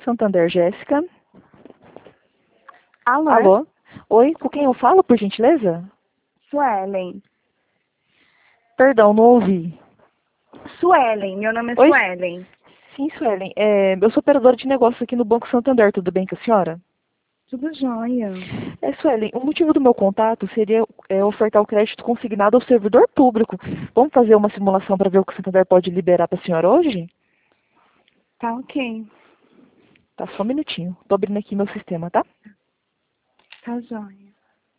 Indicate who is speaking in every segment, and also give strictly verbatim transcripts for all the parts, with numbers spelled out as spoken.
Speaker 1: Santander, Jéssica.
Speaker 2: Alô?
Speaker 1: Alô? Oi, com quem eu falo, por gentileza?
Speaker 2: Suelen.
Speaker 1: Perdão, não ouvi.
Speaker 2: Suelen, meu nome é
Speaker 1: Oi?
Speaker 2: Suelen.
Speaker 1: Sim, Suelen. É, eu sou operadora de negócios aqui no Banco Santander, tudo bem com a senhora?
Speaker 2: Tudo jóia.
Speaker 1: É, Suelen, o motivo do meu contato seria é, ofertar o crédito consignado ao servidor público. Vamos fazer uma simulação para ver o que o Santander pode liberar para a senhora hoje?
Speaker 2: Tá ok.
Speaker 1: Tá, só um minutinho. Tô abrindo aqui meu sistema, tá?
Speaker 2: Tá jóia.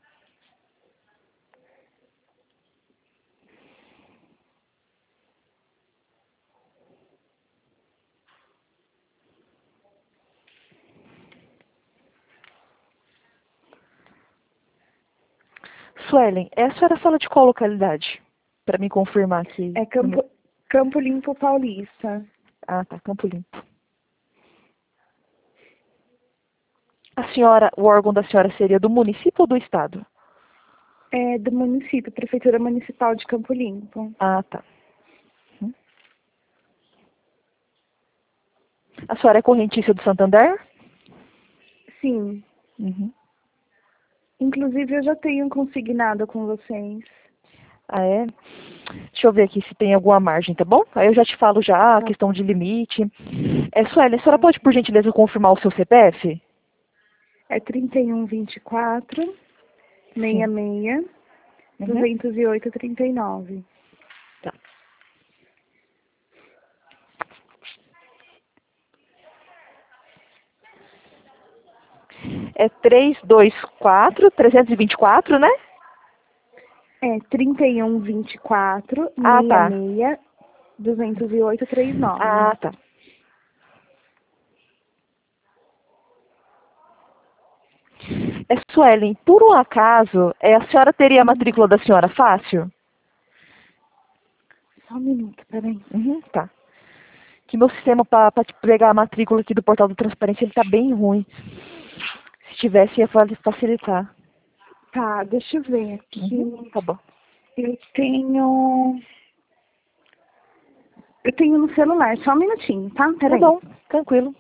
Speaker 1: Suelen, é a senhora fala de qual localidade? Para me confirmar aqui.
Speaker 2: É Campo, Campo Limpo Paulista.
Speaker 1: Ah, tá, Campo Limpo. A senhora, o órgão da senhora seria do município ou do estado?
Speaker 2: É do município, Prefeitura Municipal de Campo Limpo.
Speaker 1: Ah, tá. Hum. A senhora é correntícia do Santander?
Speaker 2: Sim.
Speaker 1: Uhum.
Speaker 2: Inclusive, eu já tenho consignado com vocês.
Speaker 1: Ah, é? Deixa eu ver aqui se tem alguma margem, tá bom? Aí eu já te falo já a
Speaker 2: Tá.
Speaker 1: questão de limite. É, Sueli, a senhora pode, por gentileza, confirmar o seu C P F?
Speaker 2: É trinta e um, vinte e quatro,
Speaker 1: Sim.
Speaker 2: sessenta e seis,
Speaker 1: Uhum.
Speaker 2: duzentos e oito, trinta e nove.
Speaker 1: Tá. É três dois quatro, trezentos e vinte e quatro, né?
Speaker 2: É trinta e um, vinte e quatro,
Speaker 1: Ah, tá.
Speaker 2: sessenta e seis, duzentos e oito, trinta e nove.
Speaker 1: Ah, tá. É, Suelen, por um acaso, é, a senhora teria a matrícula da senhora fácil?
Speaker 2: Só um minuto, peraí.
Speaker 1: Uhum, tá. Que meu sistema para pegar a matrícula aqui do portal do Transparência, ele tá bem ruim. Se tivesse, ia fa- facilitar.
Speaker 2: Tá, deixa eu ver
Speaker 1: Uhum,
Speaker 2: aqui.
Speaker 1: tá bom.
Speaker 2: Eu tenho. Eu tenho no celular, só um minutinho, tá?
Speaker 1: Tá
Speaker 2: Peraí.
Speaker 1: bom, tranquilo.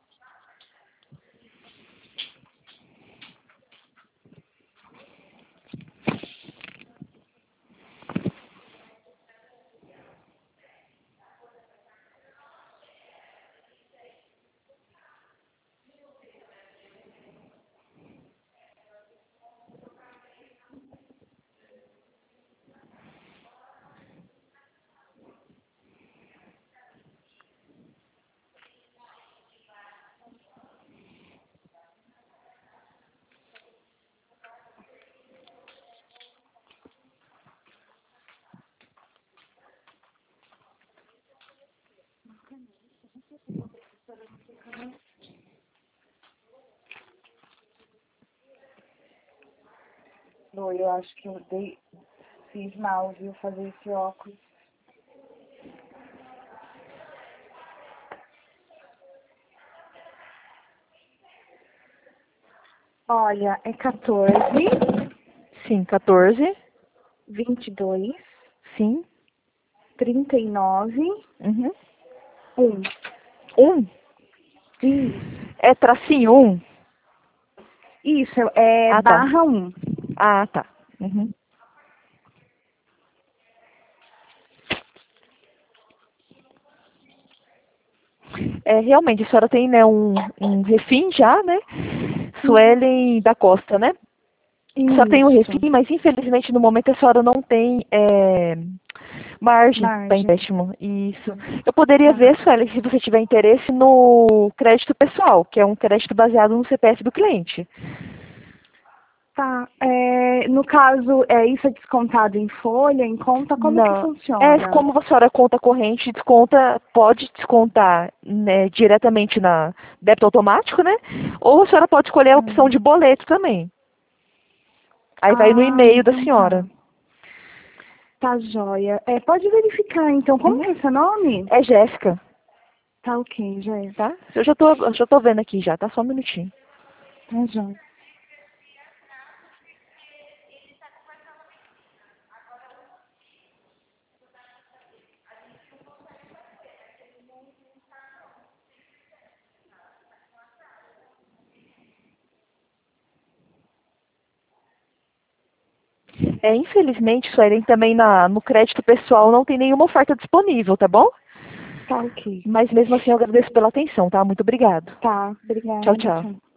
Speaker 2: Oi, eu acho que eu dei, fiz mal, viu, fazer esse óculos. Olha, é quatorze,
Speaker 1: Sim, quatorze.
Speaker 2: vinte e dois,
Speaker 1: Sim.
Speaker 2: trinta e nove,
Speaker 1: Uhum.
Speaker 2: um.
Speaker 1: Um.
Speaker 2: Isso.
Speaker 1: É tracinho um?
Speaker 2: Isso, é
Speaker 1: Ah, tá.
Speaker 2: barra um.
Speaker 1: Ah, tá. Uhum. É, realmente, a senhora tem, né, um, um refim já, né? Suelen da Costa, né? A senhora tem o
Speaker 2: Isso.
Speaker 1: refim, mas infelizmente no momento a senhora não tem é, margem para
Speaker 2: Margem.
Speaker 1: empréstimo. Isso. Eu poderia
Speaker 2: Tá.
Speaker 1: ver, Suelen, se você tiver interesse no crédito pessoal, que é um crédito baseado no C P F do cliente.
Speaker 2: Tá. É, no caso, é isso é descontado em folha, em conta? Como que
Speaker 1: Não. É,
Speaker 2: funciona?
Speaker 1: como a senhora é conta corrente, desconta, pode descontar né, diretamente na débito automático, né? Ou a senhora pode escolher a opção
Speaker 2: Hum.
Speaker 1: de boleto também. Aí vai no
Speaker 2: Ah,
Speaker 1: e-mail da
Speaker 2: então
Speaker 1: senhora.
Speaker 2: tá. Tá joia. É, pode verificar, então. Como que
Speaker 1: Uhum.
Speaker 2: é seu nome?
Speaker 1: É Jéssica,
Speaker 2: Tá ok, Jéssica.
Speaker 1: tá? Eu já tô, eu já tô vendo aqui já, tá? Só um minutinho.
Speaker 2: Tá joia.
Speaker 1: É, infelizmente, Suelen, também na, no crédito pessoal não tem nenhuma oferta disponível, tá bom?
Speaker 2: Tá, ok.
Speaker 1: Mas mesmo assim eu agradeço pela atenção, tá? Muito obrigado.
Speaker 2: Tá, obrigada.
Speaker 1: Tchau, tchau.